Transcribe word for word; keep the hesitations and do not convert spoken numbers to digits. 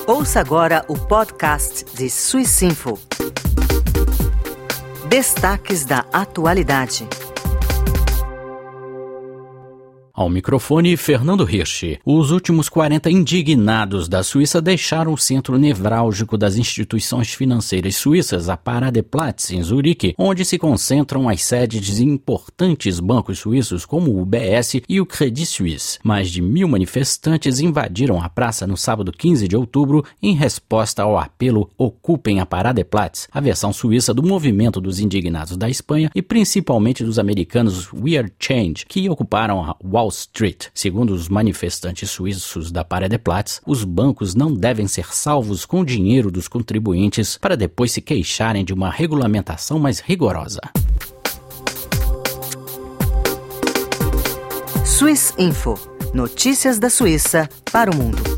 Ouça agora o podcast de Swissinfo. Destaques da atualidade. Ao microfone, Fernando Hirsch. Os últimos quarenta indignados da Suíça deixaram o centro nevrálgico das instituições financeiras suíças, a Paradeplatz, em Zurique, onde se concentram as sedes de importantes bancos suíços como o U B S e o Credit Suisse. Mais de mil manifestantes invadiram a praça no sábado quinze de outubro em resposta ao apelo Ocupem a Paradeplatz, a versão suíça do movimento dos indignados da Espanha e principalmente dos americanos We Are Change, que ocuparam a Wall Street. Segundo os manifestantes suíços da Paradeplatz, os bancos não devem ser salvos com o dinheiro dos contribuintes para depois se queixarem de uma regulamentação mais rigorosa. Swissinfo. Notícias da Suíça para o mundo.